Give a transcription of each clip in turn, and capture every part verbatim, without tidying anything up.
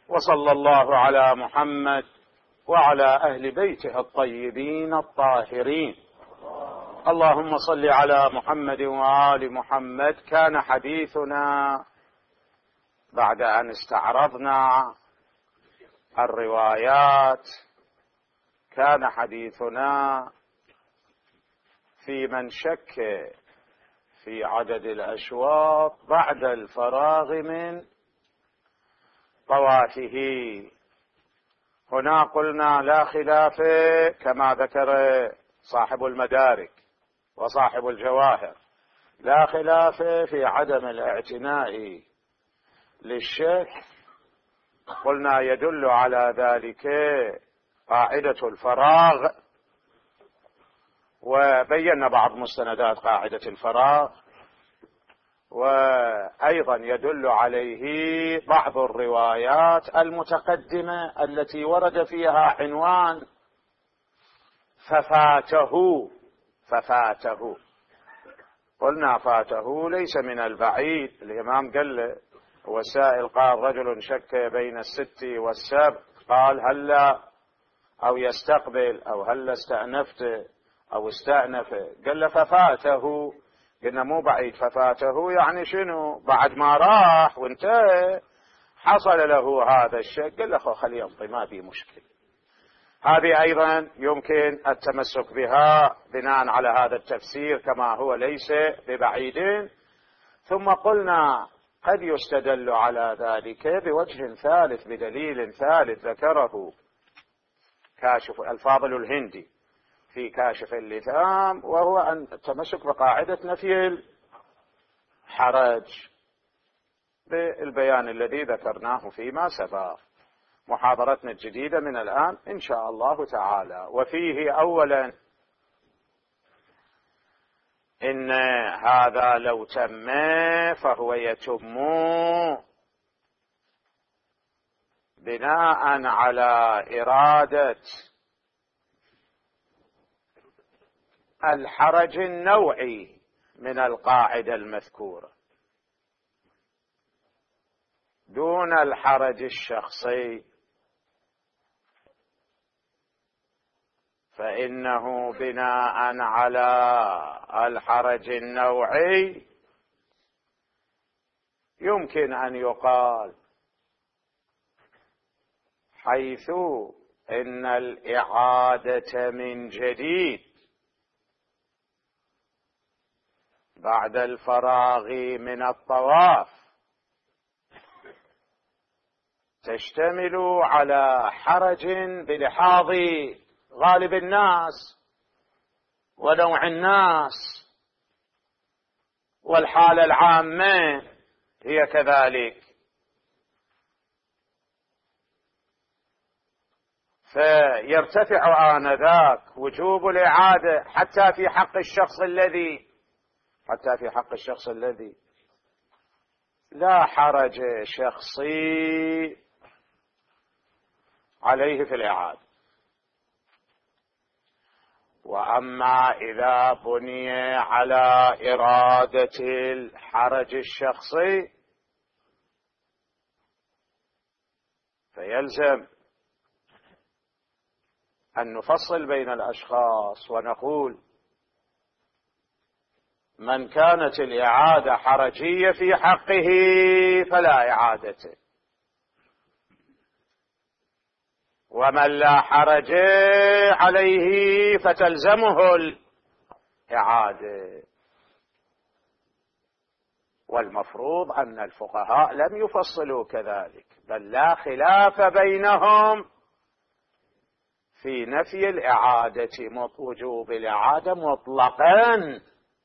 وصلى الله على محمد وعلى أهل بيته الطيبين الطاهرين. اللهم صل على محمد وآل محمد. كان حديثنا بعد أن استعرضنا الروايات كان حديثنا في من شك في عدد الأشواط بعد الفراغ من طوافه. هنا قلنا لا خلاف كما ذكر صاحب المدارك وصاحب الجواهر، لا خلاف في عدم الاعتناء للشك. قلنا يدل على ذلك قاعدة الفراغ، وبينا بعض مستندات قاعدة الفراغ، وأيضا يدل عليه بعض الروايات المتقدمة التي ورد فيها عنوان ففاته ففاته. قلنا فاته ليس من البعيد. الإمام قال والسائل قال رجل شك بين الست والسبع، قال هلا أو يستقبل أو هلا استأنفت أو استأنف، قال ففاته. قلنا مو بعيد، ففاته يعني شنو؟ بعد ما راح وانتهى حصل له هذا الشك، قال له خليه يمضي ما في مشكلة. هذه أيضا يمكن التمسك بها بناء على هذا التفسير كما هو ليس ببعيد. ثم قلنا قد يستدل على ذلك بوجه ثالث، بدليل ثالث ذكره كاشف الفاضل الهندي في كاشف اللثام، وهو أن التمسك بقاعدة نفي الحرج بالبيان الذي ذكرناه فيما سبق. محاضرتنا الجديدة من الآن إن شاء الله تعالى. وفيه أولا إن هذا لو تم فهو يتم بناء على إرادة الحرج النوعي من القاعدة المذكورة دون الحرج الشخصي، فإنه بناء على الحرج النوعي يمكن أن يقال حيث إن الإعادة من جديد بعد الفراغ من الطواف تشتمل على حرج بلحاظ غالب الناس ونوع الناس، والحالة العامة هي كذلك، فيرتفع آنذاك وجوب الإعادة حتى في حق الشخص الذي حتى في حق الشخص الذي لا حرج شخصي عليه في الإعادة. وأما إذا بني على إرادة الحرج الشخصي فيلزم أن نفصل بين الأشخاص ونقول من كانت الإعادة حرجية في حقه فلا إعادة، ومن لا حرج عليه فتلزمه الإعادة. والمفروض أن الفقهاء لم يفصلوا كذلك، بل لا خلاف بينهم في نفي الإعادة وجوب الإعادة مطلقا.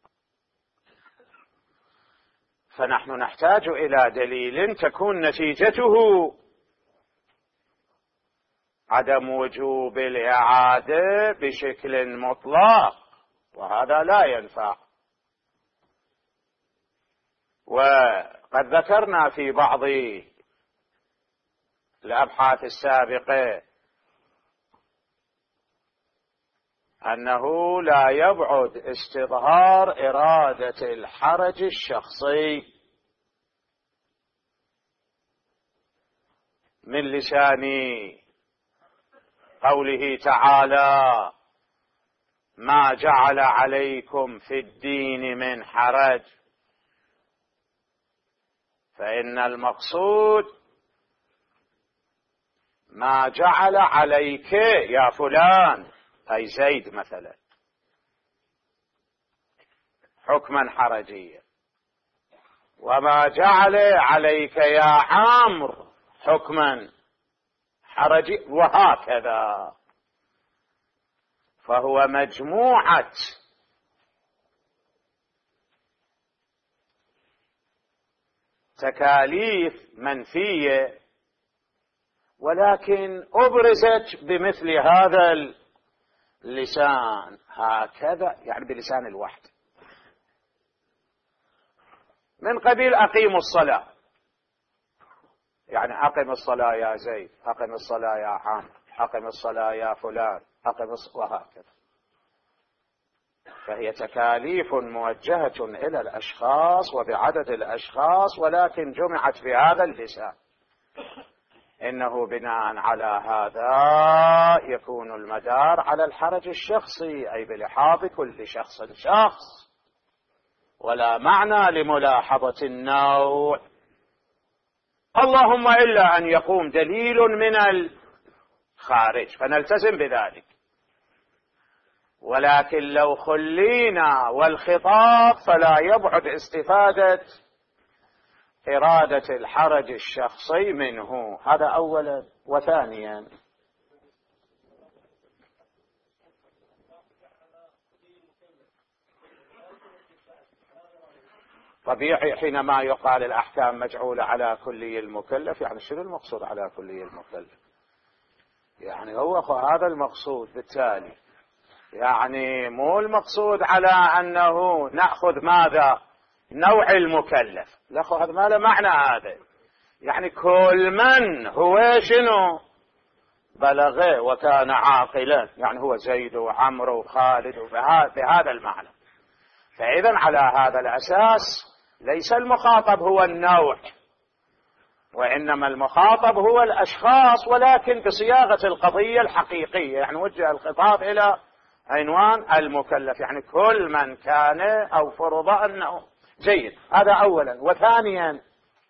فنحن نحتاج إلى دليل تكون نتيجته عدم وجوب الإعادة بشكل مطلق، وهذا لا ينفع. وقد ذكرنا في بعض الأبحاث السابقة أنه لا يبعد استظهار إرادة الحرج الشخصي من لسان قوله تعالى: ما جعل عليكم في الدين من حرج، فإن المقصود ما جعل عليك يا فلان، أي زيد مثلا، حكما حرجيا، وما جعل عليك يا عمرو حكما حرجي، وهكذا. فهو مجموعة تكاليف منفية، ولكن أبرزت بمثل هذا اللسان، هكذا يعني بلسان الوحد، من قبيل أقيموا الصلاة، يعني أقم الصلاة يا زيد، أقم الصلاة يا عمرو، أقم الصلاة يا فلان، أقم الصلاة، وهكذا. فهي تكاليف موجهة إلى الأشخاص وبعدد الأشخاص، ولكن جمعت في هذا اللسان. إنه بناء على هذا يكون المدار على الحرج الشخصي، أي بلحاظ كل شخص شخص، ولا معنى لملاحظة النوع، اللهم إلا أن يقوم دليل من الخارج فنلتزم بذلك. ولكن لو خلينا والخطاب فلا يبعد استفادة إرادة الحرج الشخصي منه، هذا أولا. وثانيا، طبيعي حينما يقال الأحكام مجعولة على كلي المكلف، يعني شنو المقصود على كلي المكلف؟ يعني هو هذا المقصود. بالتالي يعني مو المقصود على أنه نأخذ ماذا؟ نوع المكلف، لا، هذا ما له معنى. هذا يعني كل من هو شنو بلغ وكان عاقلا، يعني هو زيد وعمرو وخالد، بهذا المعنى. فإذا على هذا الأساس ليس المخاطب هو النوع، وإنما المخاطب هو الأشخاص، ولكن بصياغة القضية الحقيقية، يعني وجه الخطاب إلى عنوان المكلف، يعني كل من كان أو فرض أنه جيد. هذا أولا. وثانيا،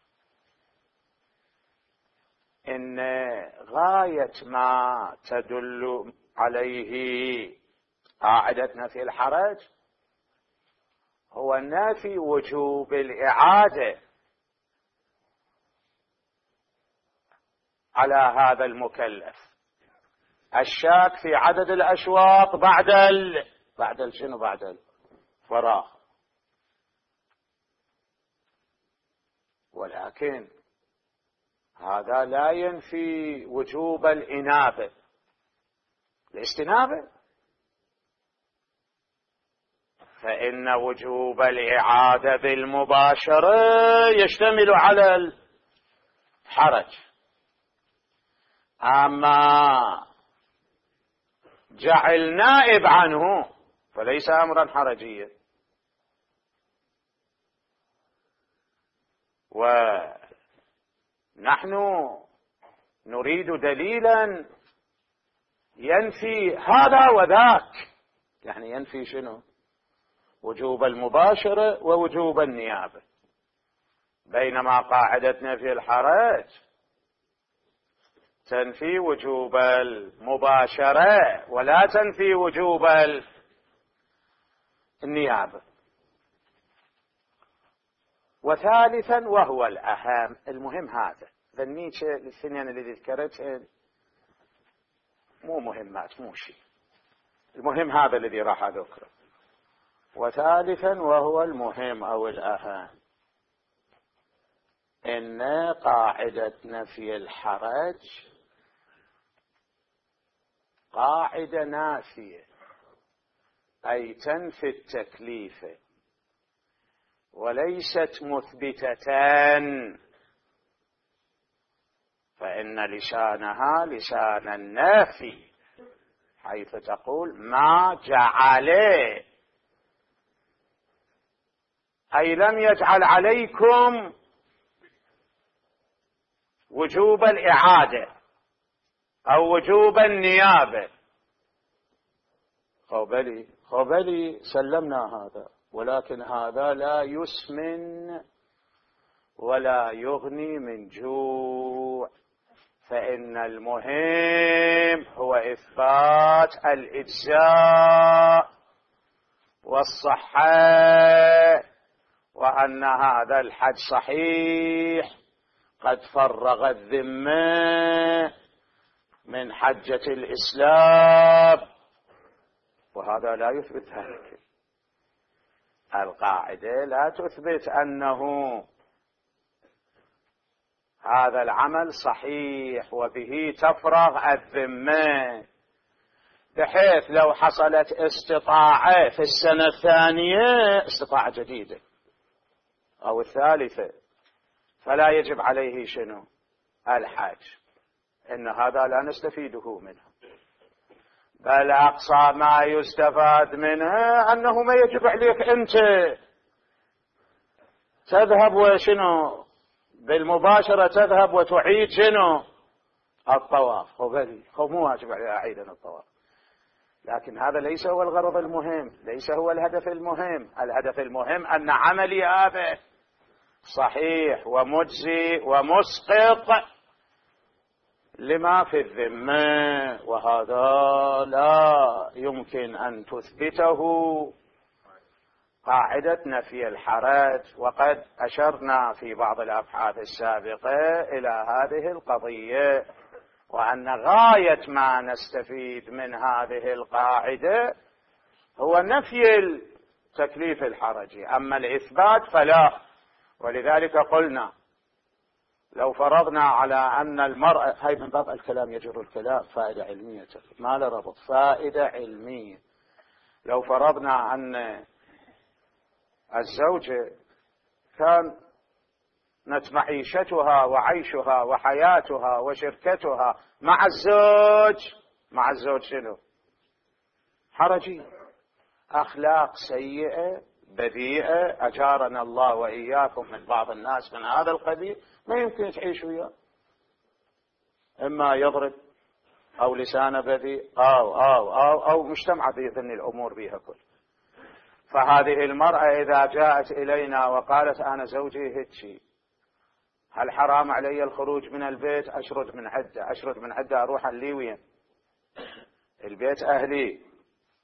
إن غاية ما تدل عليه قاعدتنا في الحرج هو نفي وجوب الإعادة على هذا المكلف، الشاك في عدد الأشواط بعد ال... بعد ال... شنو بعد الفراغ. ولكن هذا لا ينفي وجوب الإنابة، الاستنابة، فإن وجوب الإعادة بالمباشرة يشتمل على الحرج. أما جعل نائب عنه فليس أمرا حرجيا. ونحن نريد دليلا ينفي هذا وذاك، يعني ينفي شنو؟ وجوب المباشرة ووجوب النيابة، بينما قاعدتنا في الحرج تنفي وجوب المباشرة ولا تنفي وجوب النيابة. وثالثا وهو الأهم، المهم هذا، ذنيك الاثنين اللي ذكرتهن مو مهمات، مو شيء، المهم هذا الذي راح أذكره. وثالثا وهو المهم أو الأهم، إن قاعدة نفي الحرج قاعدة نافية، أي تنفي التكليف، وليست مثبتة، فإن لسانها لسان النافي، حيث تقول ما جعل، أي لم يجعل عليكم وجوب الإعادة أو وجوب النيابة. خبلي خبلي سلمنا هذا، ولكن هذا لا يسمن ولا يغني من جوع، فإن المهم هو إثبات الإجزاء والصحة، وأن هذا الحج صحيح قد فرغ الذمة من حجة الإسلام، وهذا لا يثبت ذلك. القاعدة لا تثبت أنه هذا العمل صحيح وبه تفرغ الذمة، بحيث لو حصلت استطاعة في السنة الثانية، استطاعة جديدة أو الثالثة، فلا يجب عليه شنو؟ الحج. إن هذا لا نستفيده منه، بل أقصى ما يستفاد منه أنه ما يجب عليك أنت تذهب وشنو بالمباشرة تذهب وتعيد شنو الطواف. خبلي خب مو واجب علي أعيد الطواف، لكن هذا ليس هو الغرض المهم، ليس هو الهدف المهم. الهدف المهم أن عملي هذا صحيح ومجزي ومسقط لما في الذمة، وهذا لا يمكن أن تثبته قاعدة نفي الحرج. وقد أشرنا في بعض الأبحاث السابقة إلى هذه القضية، وأن غاية ما نستفيد من هذه القاعدة هو نفي التكليف الحرجي، أما الإثبات فلا. ولذلك قلنا لو فرضنا على أن المرأة، هاي من باب الكلام يجر الكلام، فائدة علمية ما له ربط، فائدة علمية. لو فرضنا أن الزوجة كانت معيشتها وعيشها وحياتها وشركتها مع الزوج، مع الزوج شنو؟ حرجي، أخلاق سيئة بذيئة، أجارنا الله وإياكم من بعض الناس من هذا القبيل، ما يمكن تعيش وياه، إما يضرب أو لسانه بذيء أو أو أو أو مجتمع بيظن الأمور بها كل. فهذه المرأة إذا جاءت إلينا وقالت أنا زوجي هيك، هل حرام علي الخروج من البيت؟ أشرد من عدة، أشرد من عدة أروح اللي وين؟ البيت أهلي،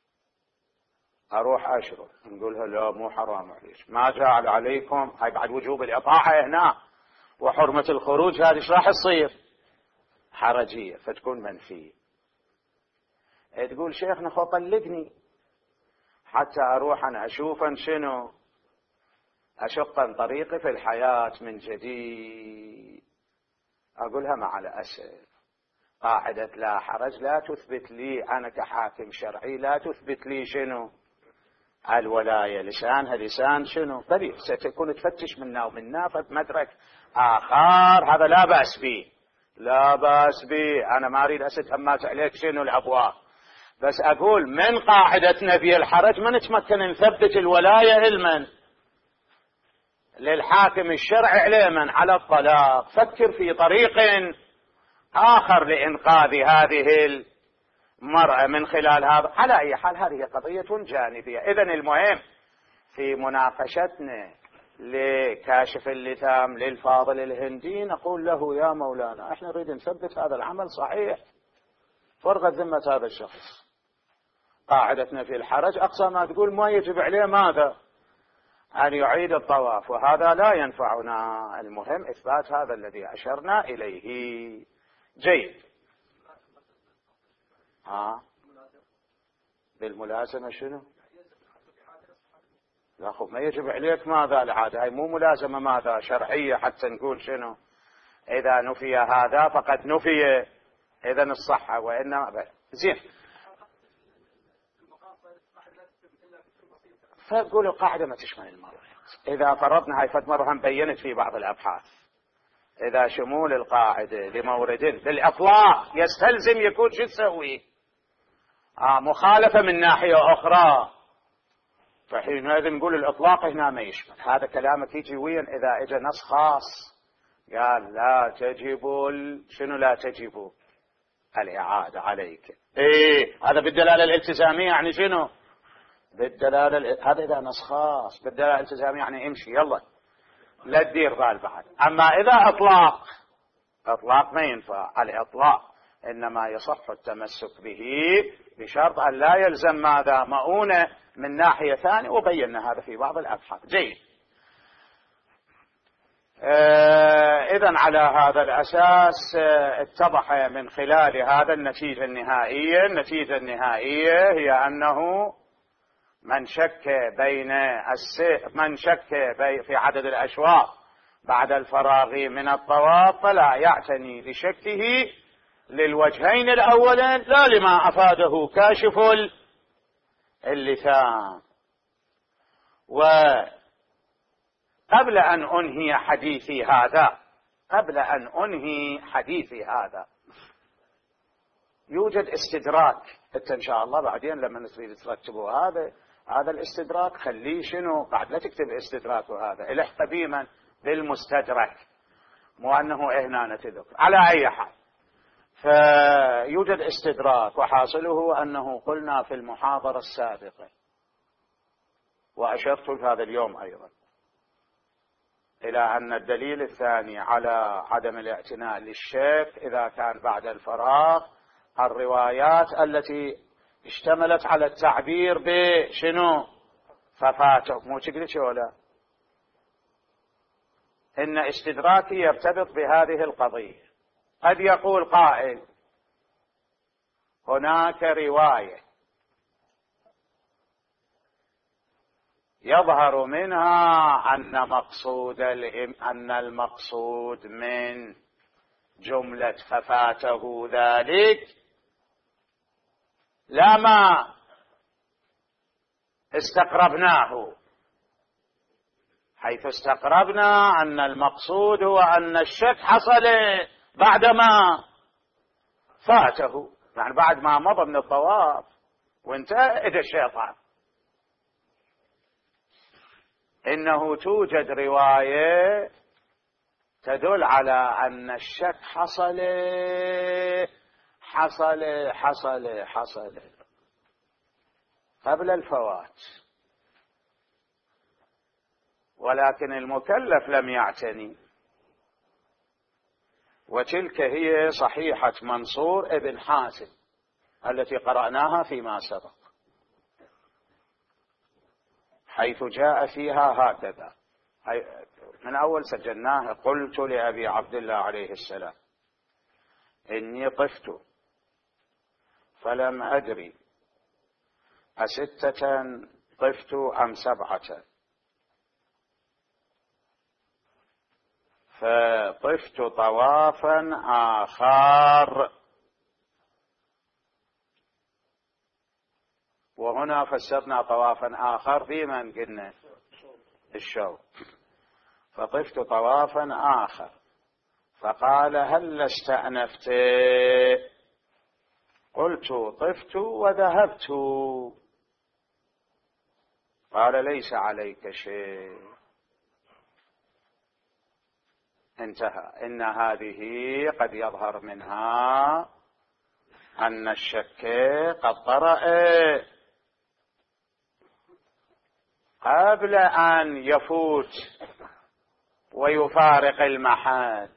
أروح أشرب. نقولها لا مو حرام عليك، ما جعل عليكم، هاي بعد وجوب الإطاعة هنا وحرمة الخروج، هذه ايش راح تصير؟ حرجية، فتكون منفية. تقول شيخنا خو طلقني حتى أروح أنا أشوفا شنو، أشقا طريقي في الحياة من جديد. أقولها مع الأسف قاعدة لا حرج لا تثبت لي أنا كحاكم شرعي، لا تثبت لي شنو الولاية. لسانها لسان شنو بريء، ستكون تفتش منا ومنا فمدرك آخر، هذا لا بأس به، لا بأس به. أنا ما أريد أسد همات عليك شنو الأبواب، بس أقول من قاعدة نفي الحرج ما نتمكن نثبت الولاية علما للحاكم الشرعي علما على الطلاق. فكر في طريق آخر لإنقاذ هذه المرأة من خلال هذا. على أي حال هذه قضية جانبية. إذن المهم في مناقشتنا لكاشف اللثام للفاضل الهندي نقول له يا مولانا احنا نريد نثبت هذا العمل صحيح، فرغت ذمة هذا الشخص. قاعدتنا في الحرج أقصى ما تقول ما يجب عليه ماذا؟ أن يعيد الطواف، وهذا لا ينفعنا. المهم إثبات هذا الذي أشرنا إليه. جيد. ها بالملازمة شنو؟ لا خب ما يجب عليك ماذا العادة، هاي مو ملازمة ماذا شرعية حتى نقول شنو إذا نفي هذا فقد نفي إذن الصحة، وإنما زين. فقولوا قاعدة ما تشمل المرأة. إذا فرضنا هاي فت مرة هم بينت في بعض الأبحاث، إذا شمول القاعدة لمورد للإطلاق يستلزم يكون شو تسوي؟ آه مخالفة من ناحية أخرى، فحينئذ نقول الإطلاق هنا ما يشمل. هذا كلامك يجي وين؟ إذا إجا نص خاص قال لا تجب ال... شنو لا تجب الإعادة عليك. إيه هذا بالدلالة الالتزامية يعني شنو؟ بالدلالة ال... هذا إذا نص خاص، بالدلالة الالتزامية يعني امشي يلا لا تدير بال بعد. أما إذا إطلاق، إطلاق ما ينفع. الإطلاق إنما يصح التمسك به بشرط أن لا يلزم ماذا مؤونة من ناحية ثانية، وبينا هذا في بعض الأبحاث. جيد. آه إذن على هذا الأساس آه اتضح من خلال هذا النتيجة النهائية. النتيجة النهائية هي أنه من شك بين الس... من شك بي... في عدد الأشواط بعد الفراغ من الطواف فلا يعتني بشكه للوجهين الأولين لا لما أفاده كاشف اللثام. وقبل أن أنهي حديثي هذا قبل أن أنهي حديثي هذا يوجد استدراك. حتى إن شاء الله بعدين لما تريد ترتبوا هذا هذا الاستدراك خليه شنو بعد لا تكتب استدراك وهذا الحق بمن بالمستدرك، مو أنه هنا نتذكر. على أي حال فيوجد استدراك، وحاصله أنه قلنا في المحاضرة السابقة وأشرت هذا اليوم أيضا إلى أن الدليل الثاني على عدم الاعتناء للشك إذا كان بعد الفراغ الروايات التي اشتملت على التعبير بشنو ففاته. مو تقلش ولا إن استدراكي يرتبط بهذه القضية. قد يقول قائل هناك رواية يظهر منها أن مقصود أن المقصود من جملة ففاته ذلك لا ما استقربناه، حيث استقربنا أن المقصود هو أن الشك حصل بعدما فاته، يعني بعد ما مضى من الطواف وانتهى إجا الشيطان. إنه توجد رواية تدل على أن الشك حصل حصل حصل حصل قبل الفوات، ولكن المكلف لم يعتني. وتلك هي صحيحة منصور ابن حاتم التي قرأناها فيما سبق، حيث جاء فيها هكذا من أول سجلناه: قلت لأبي عبد الله عليه السلام إني طفت فلم أدري أستة طفت أم سبعة، فطفت طوافا آخر. وهنا فسرنا طوافا آخر بمن قلنا الشوط. فطفت طوافا آخر فقال هل استأنفت؟ قلت طفت وذهبت. قال ليس عليك شيء. انتهى. إن هذه قد يظهر منها أن الشك قد طرأ قبل أن يفوت ويفارق المحل،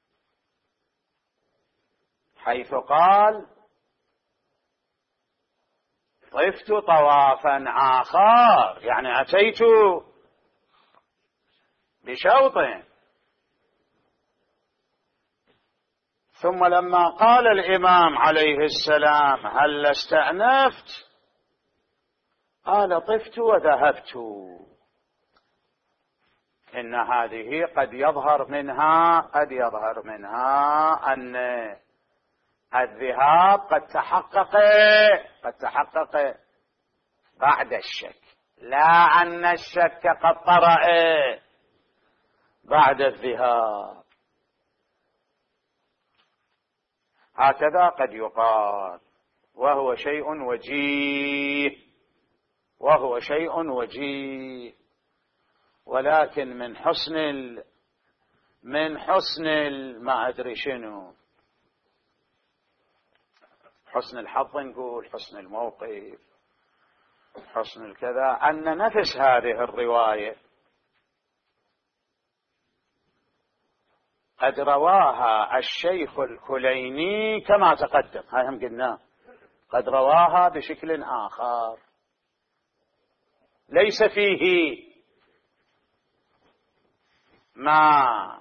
حيث قال طفت طوافا آخر، يعني أتيت بشوط. ثم لما قال الإمام عليه السلام هل استأنفت؟ قال طفت وذهبت. إن هذه قد يظهر منها قد يظهر منها أن الذهاب قد تحقق قد تحقق بعد الشك، لا أن الشك قد طرأ بعد الذهاب. هكذا قد يقال، وهو شيء وجيه وهو شيء وجيه ولكن من حسن ال... من حسن ما أدري شنو، حسن الحظ نقول، حسن الموقف، حسن الكذا، أن نفس هذه الرواية قد رواها الشيخ الكليني كما تقدم، هاي هم قلنا قد رواها بشكل آخر ليس فيه ما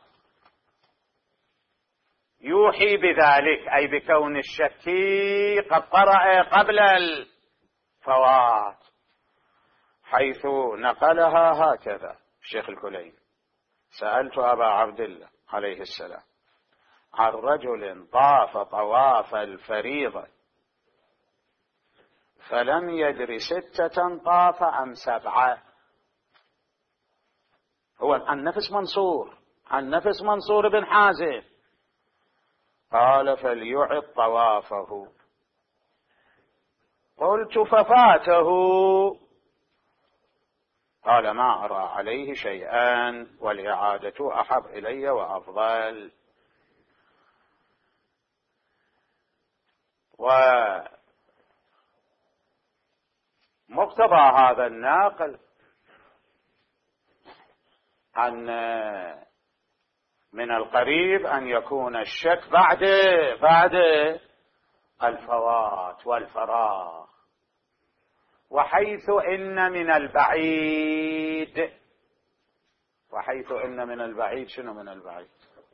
يوحي بذلك، أي بكون الشكي قد قرأ قبل الفوات، حيث نقلها هكذا الشيخ الكليني: سألت أبا عبد الله عليه السلام عن رجل طاف طواف الفريضة فلم يدر ستة طاف أم سبعة. هو عن نفس منصور، عن نفس منصور بن حازم. قال: فليعد طوافه. قلت: ففاته. قال: ما أرى عليه شيئا، والإعادة أحب إلي وأفضل. ومقتضى هذا الناقل أن من القريب أن يكون الشك بعد بعد الفوات والفراغ، وحيث إن من البعيد، وحيث إن من البعيد شنو من البعيد؟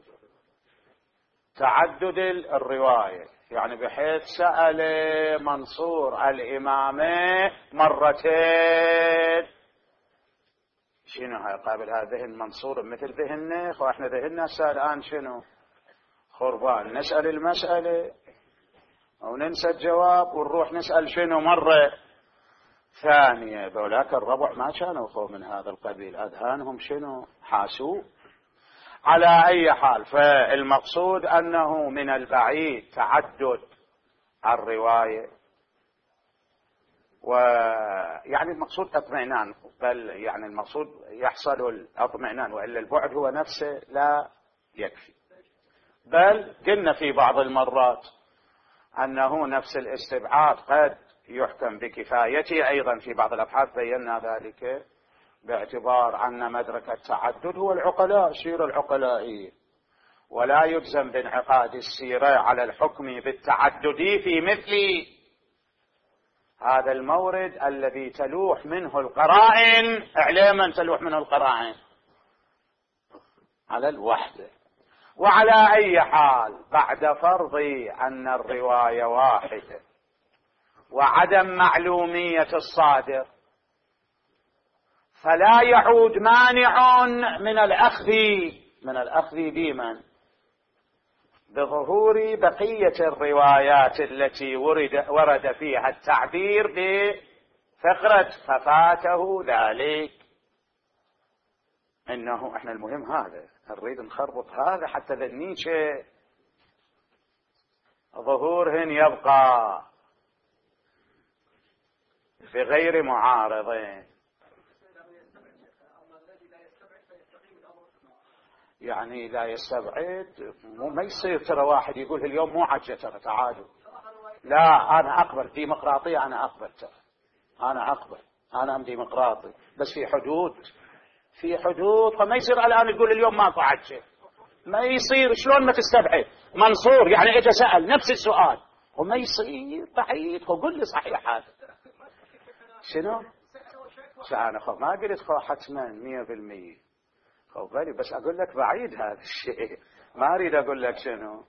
تعدد الرواية، يعني بحيث سأل منصور الإمامة مرتين. شنو هاي قابل هذا ذهن منصور مثل ذهننا، واحنا ذهننا هسه الآن شنو؟ خربان. نسأل المسألة أو ننسى الجواب ونروح نسأل شنو مرة ثانية. ذولاك الربع ما كانوا خو من هذا القبيل، أذهانهم شنو؟ حاسوب. على أي حال، فالمقصود أنه من البعيد تعدد الرواية، ويعني المقصود اطمئنان، بل يعني المقصود يحصل الاطمئنان، وإلا البعد هو نفسه لا يكفي. بل قلنا في بعض المرات أنه نفس الاستبعاد قد يحكم بكفايته أيضا. في بعض الأبحاث بينا ذلك، باعتبار أن مدرك التعدد هو العقلاء، السيرة العقلائية، ولا يجزم بانعقاد السيرة على الحكم بالتعدد في مثل هذا المورد الذي تلوح منه القرائن. إعلاما تلوح منه القرائن على الوحدة. وعلى أي حال، بعد فرض أن الرواية واحدة وعدم معلومية الصادر، فلا يعود مانع من الأخذ من الأخذ بمن بظهور بقية الروايات التي ورد ورد فيها التعبير بفقرة ففاته ذلك. إنه إحنا المهم هذا، نريد نخربط هذا حتى ذنيك ظهورهن يبقى في غير معارضين. يعني لا يستبعد، مو ما يصير ترى واحد يقول اليوم مو عجة ترى تعالوا. لا، أنا أقبل ديمقراطية، أنا أقبل ترى، أنا أقبل، أنا أم ديمقراطي، بس في حدود، في حدود. فما يصير الآن تقول اليوم ماكو عجة، ما يصير. شلون ما تستبعد؟ منصور يعني إجا سأل نفس السؤال، وما يصير بعيد. هو قل لي صحيح هذا شنو؟ أنا خو ما قلت خو حتما مية بالمية خو بالي، بس أقول لك بعيد هذا الشيء، ما أريد أقول لك شنو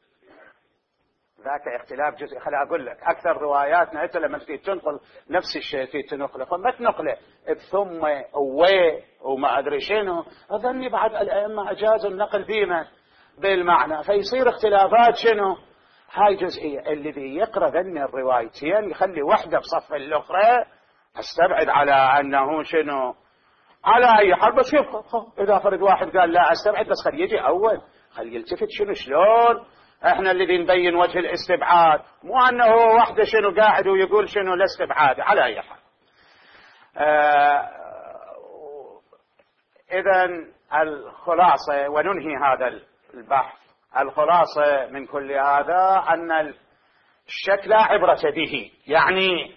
ذاك اختلاف جزئي. خلي أقول لك أكثر رواياتنا أنت لما تريد تنقل نفس الشيء تريد تنقله، فما تنقله بثم وي وما أدري شنو. أظني بعد الأئمة أجازوا النقل بيما بالمعنى، فيصير اختلافات شنو هاي جزئية. اللي بي يقرأ ذني الروايتين يخلي واحدة بصف الأخرى، استبعد على أنه شنو على أي حال. بس يبقى إذا فرد واحد قال لا استبعد، بس خلي يجي أول، خلي يلتفت شنو شلون احنا اللي نبين وجه الاستبعاد، مو انه واحدة شنو قاعد ويقول شنو الاستبعاد. على اي حال، آه اذا الخلاصة وننهي هذا البحث، الخلاصة من كل هذا أن الشك لا عبرة به، يعني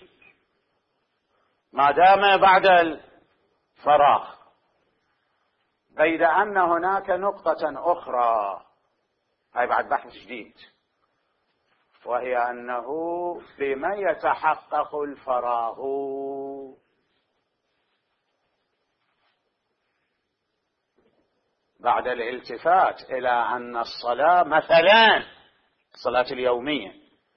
ما دام بعد الفراغ، بيد أن هناك نقطة أخرى هاي بعد بحث جديد، وهي أنه بما يتحقق الفراغ. بعد الالتفات إلى أن الصلاة مثلا الصلاة اليومية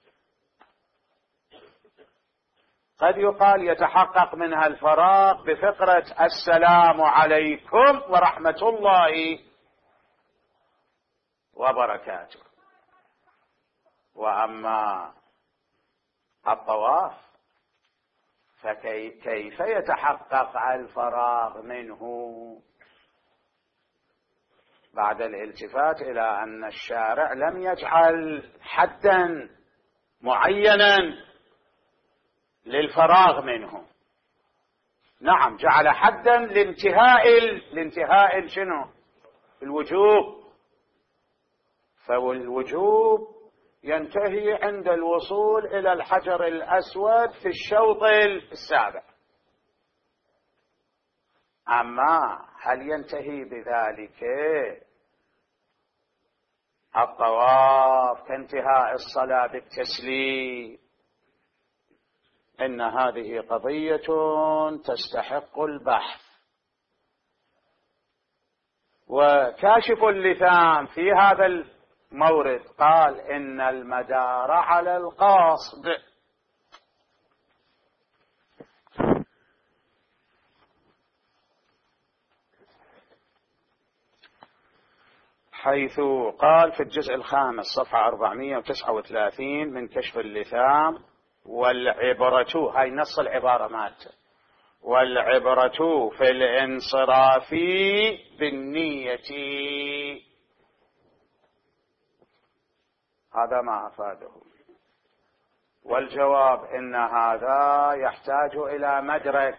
قد يقال يتحقق منها الفراغ بفقرة السلام عليكم ورحمة الله وبركاته. وأما الطواف فكيف يتحقق الفراغ منه بعد الالتفات إلى أن الشارع لم يجعل حدا معينا للفراغ منه. نعم جعل حدا لانتهاء لانتهاء شنو؟ الوجوب، فالوجوب ينتهي عند الوصول إلى الحجر الأسود في الشوط السابع. أما هل ينتهي بذلك الطواف كانتهاء الصلاة بالتسليم؟ إن هذه قضية تستحق البحث. وكاشف اللثام في هذا المورد قال إن المدار على القصد، حيث قال في الجزء الخامس صفحة أربعمائة وتسعة وثلاثين من كشف اللثام: والعبرة، هاي نص العبارة مالته، والعبرة في الانصراف بالنية. هذا ما أفاده. والجواب إن هذا يحتاج إلى مدرك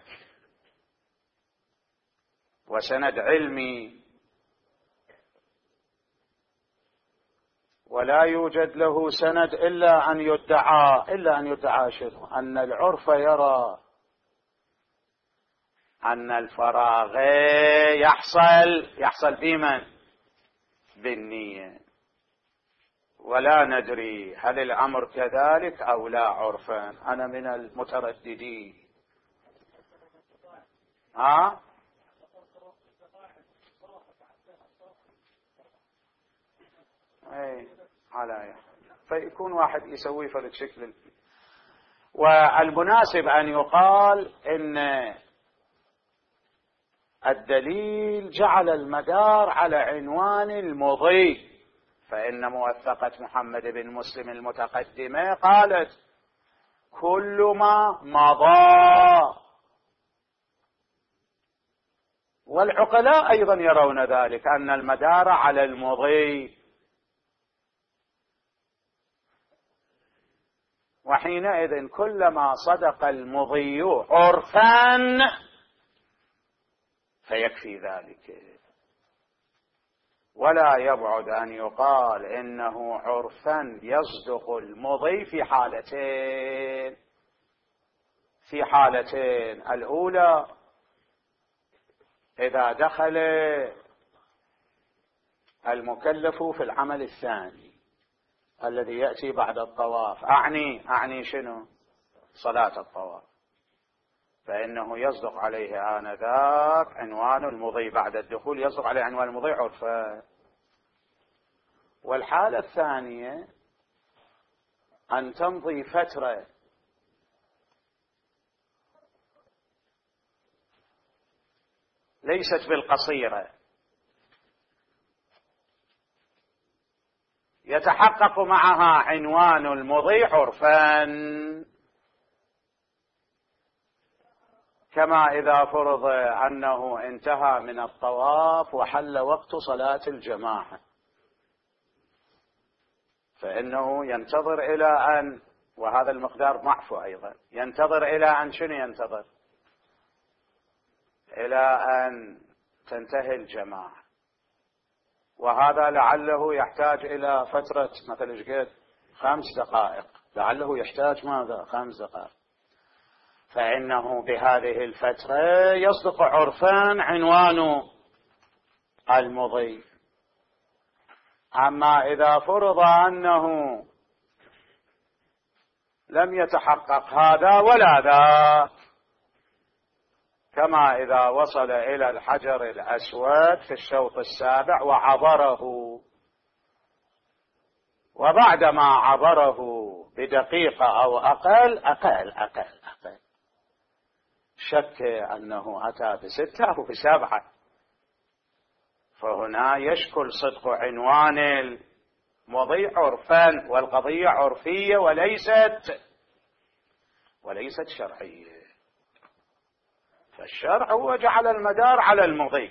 وسند علمي، ولا يوجد له سند إلا أن يدعى إلا أن يدعى شنو؟ أن العرف يرى أن الفراغ يحصل يحصل بمن؟ بالنية. ولا ندري هل الأمر كذلك أو لا عرفا. أنا من المترددين. ها؟ اي على فيكون واحد يسوي فرد شكل. والمناسب أن يقال إن الدليل جعل المدار على عنوان المضي، فإن موثقة محمد بن مسلم المتقدمة قالت كل ما مضى، والعقلاء أيضا يرون ذلك أن المدار على المضي. وحينئذ كلما صدق المضي عرفا فيكفي ذلك، ولا يبعد أن يقال إنه عرفا يصدق المضي في حالتين في حالتين الأولى إذا دخل المكلف في العمل الثاني الذي يأتي بعد الطواف، أعني أعني شنو؟ صلاة الطواف، فإنه يصدق عليه آنذاك عنوان المضي بعد الدخول، يصدق عليه عنوان المضي عرفا. والحالة الثانية أن تمضي فترة ليست بالقصيرة يتحقق معها عنوان المضي عرفا، كما إذا فرض أنه انتهى من الطواف وحل وقت صلاة الجماعة، فإنه ينتظر إلى أن، وهذا المقدار معفو أيضا، ينتظر إلى أن شنو ينتظر؟ إلى أن تنتهي الجماعة. وهذا لعله يحتاج إلى فترة مثل إيش قد خمس دقائق، لعله يحتاج ماذا خمس دقائق، فإنه بهذه الفترة يصدق عرفا عنوان المضي. أما إذا فرض أنه لم يتحقق هذا ولا ذاك، كما إذا وصل إلى الحجر الأسود في الشوط السابع وعبره، وبعدما عبره بدقيقة أو أقل أقل أقل أقل شك أنه أتى بستة أو بسبعة، فهنا يشكل صدق عنوان المضي عرفا، والقضية عرفية وليست وليست شرعية. فالشرع هو جعل المدار على المضي.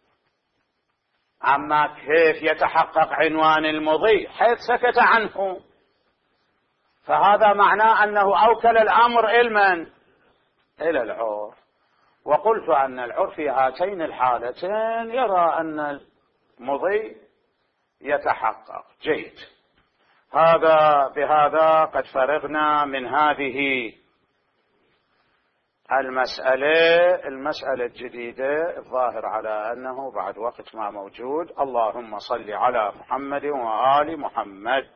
أما كيف يتحقق عنوان المضي حيث سكت عنه، فهذا معناه أنه أوكل الأمر إلى إلى العرف. وقلت أن العرف في هاتين الحالتين يرى أن المضي يتحقق. جيد، هذا بهذا قد فرغنا من هذه المسألة. المسألة الجديدة الظاهر على أنه بعد وقت ما موجود. اللهم صل على محمد وآل محمد.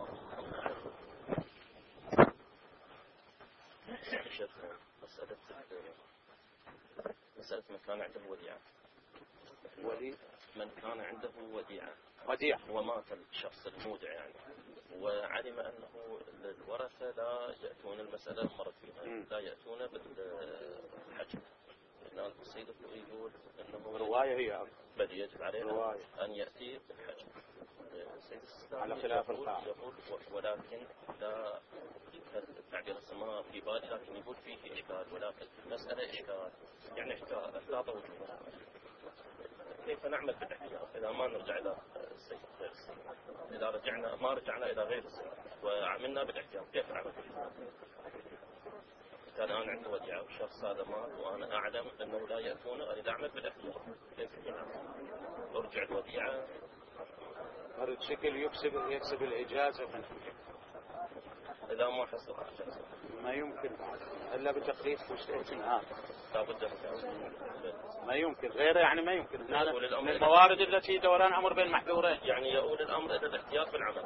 مسألة من كان عنده وديعة ولي من كان عنده وديعة وديعة ومات الشخص المودع يعني، وعلم أنه الورثة لا يأتون المسألة مرت فيها م. لا يأتون بالحج. هنا السيد الخوئي يقول أنه رواية هي بل يجب عليه رواية. أن يأتي بالحج. على خلاف القاعدة يقول ولكن لا التعبير السماء في بالي، لكن يقول فيه إشكال، ولكن المسألة إشكال يعني احتاط وجوه. كيف نعمل بالاحتياط إذا ما نرجع إلى السيد غير السيد؟ إذا رجعنا ما رجعنا إلى غير السيد وعملنا بالاحتياط كيف نعمل بالاحتياط؟ كان أنا عندي وديعة والشخص هذا مات وأنا أعلم أنه لا يأتون، أريد أعمل بالاحتياط كيف أرجع الوديعة؟ هذا الشكل يكسب يكسب الإجازة من إذا ما حصل إجازة ما يمكن إلا بتخليص مشترك هذا لابد ما يمكن غيره يعني ما يمكن من الموارد التي دوران أمر بين محذورين يعني يقول الأمر إلى الاحتياط بالعمل.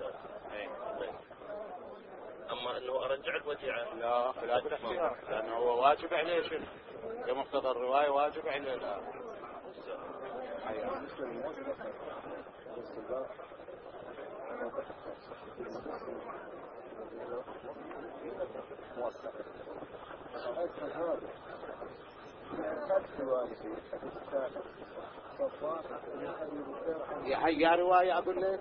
أما أنه أرجع الوديعة لا لا بالاحتياط، لأنه هو واجب عليه شيء كمقتضى الرواية واجب عليه. لا يا رواية أقول لك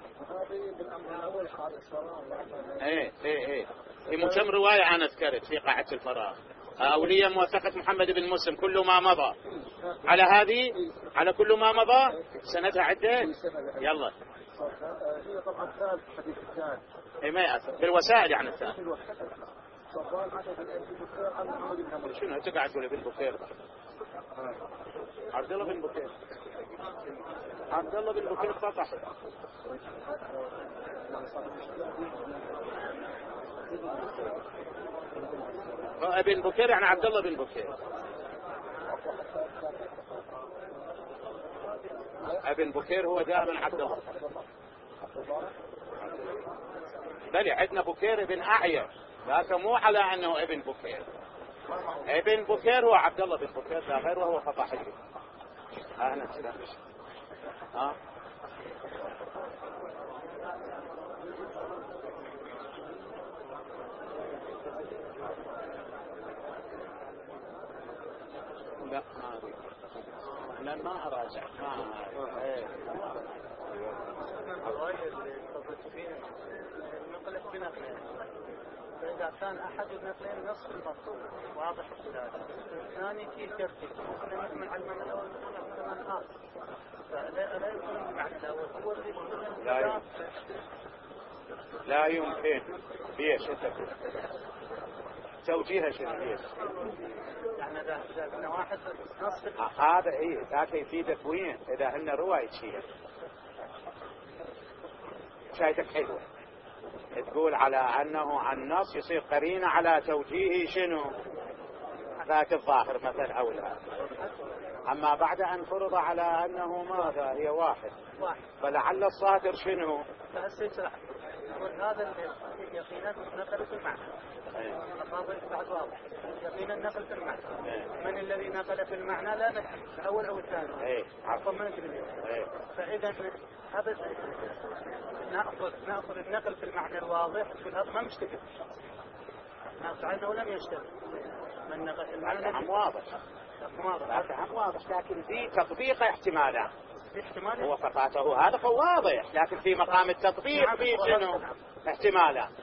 ايه ايه ايه في متم رواية أنا ذكرت في قاعة الفراغ أولية موثقة محمد بن مسلم كل ما مضى على هذه على كل ما مضى سنتها عدة. يلا هي طبعا ثالث حديث الثاني اي ما يأثر بالوسائل يعني الثاني صفوان عدد الأنبي بكير عن محمد بن مسلم. شنو أنت قاعد تقول ابن بكير؟ عبد الله بن بكير عبد الله بن بكير سطح ابن بكير يعني عبد الله بن بكير. ابن بكير هو دائما عبد الله. بل عندنا بكير بن أعير لكن مو على أنه ابن بكير. ابن بكير هو عبد الله بن بكير لا غير وهو فطحي. أهلا وسهلا. ها لا ما أريد لا ما أراجع ما أريد. الرواية اللي اتصلت فيها نقلت بنقلين، فإذا كان أحد النقلين نصف المطلوب واضح الثلاثة، الثاني في ترتيب احنا نحمل على المعنى الأول ونحمل على الآخر، فلا لا يمكن المعنى الأول هو اللي لا يمكن لا يمكن ليش توجيهها شنو ليش؟ يعني إذا إذا كان واحد نصف هذا إيه ذاك يفيدك وين إذا هن رواية شيء شايفك حلوة تقول على أنه النص يصير قرينة على توجيه شنو ذات الظاهر مثلا أو لا. أما بعد أن فرض على أنه ماذا هي واحد واحد فلعل الصادر شنو فالسلسلة هذا يقينا نقل في المعنى الفاضل بعد واضح يقينا نقل في المعنى من الذي نقل في المعنى لا ندري الأول أو الثاني ايه عفوا من ندري فإذا هذا نأخذ نأخذ النقل في المعنى الواضح في الأرض ما مشتبه ناقص عنه لم يشتبه من نقل في المعنى هم واضح هم واضح لكن في تطبيق احتمالات احتمال هو فقاته هذا فواضح لكن في مقام التطبيق في شنو احتمالات